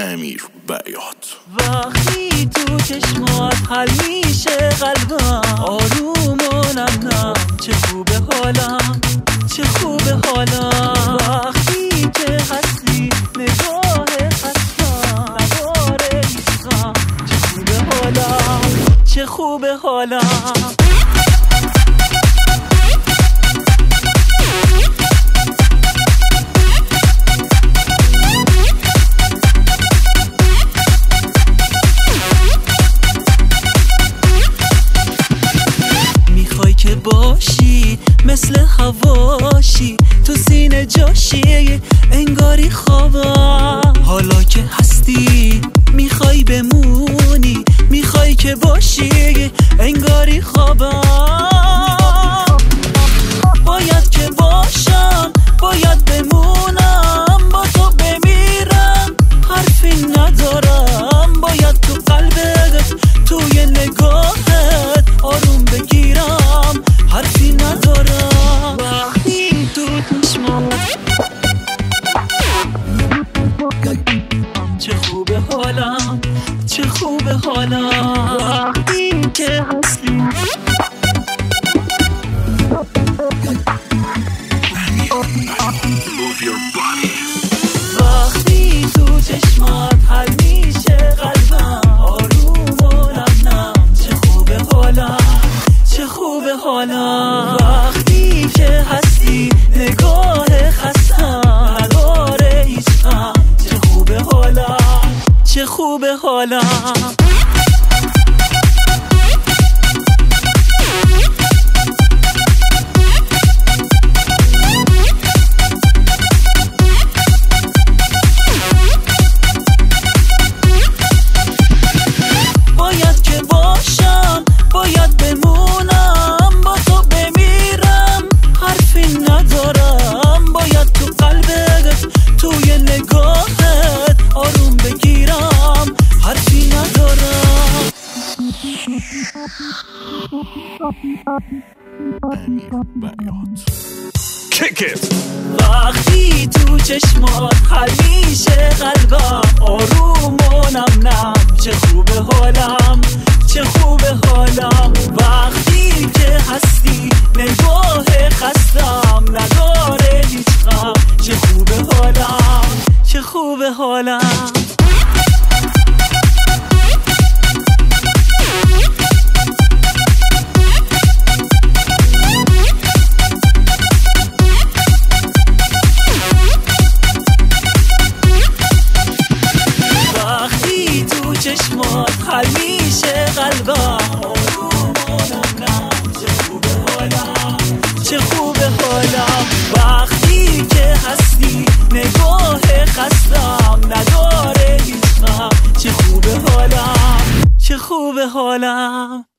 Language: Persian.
امیر بیات. وقتی تو چشمات حل میشه قلبم، آروم و نم چه خوبه حالم، چه خوبه حالم. وقتی که هستی نگاه خستم نداره هیچم، چه خوبه حالم، چه خوبه حالم. که باشی مثل هواشی، تو سینه جاشی انگاری خوابم. حالا که هستی میخوای بمونی، میخوای که باشی انگاری خوابم. باید که باشم، باید بمونم، با تو بمیرم حرفی ندارم. باید تو قلبت توی نگاهت آروم بگیرم حرفی ندارم. وقتی تو چشمات چه خوبه حالم، چه خوبه حالم. وقتی که هستی وقتی تو چشمات حل میشه قلبم، آروم و نم چه خوبه حالم، چه خوبه حالم. وقتی که هستی نگاه خستم نداره هیچ غم، چه خوبه حالم، چه خوبه حالم. باید که باشم، باید بمونم، با تو بمیرم حرفی ندارم. باید تو قلبت توی نگاهت آروم بگیرم حرفی ندارم. امیر بیات. وقتی تو چشمات حل میشه قلبم، آروم و نم چه خوبه حالم، چه خوبه حالم. وقتی که هستی نگاه خستم نداره هیچ غم، چه خوبه حالم، چه خوبه حالم. چشمات حل میشه قلبم، آروم و نم چه خوبه حالم، چه خوبه حالم. وقتی که هستی نگاه خستم نداره هیچ غم، چه خوبه حالم، چه خوبه حالم.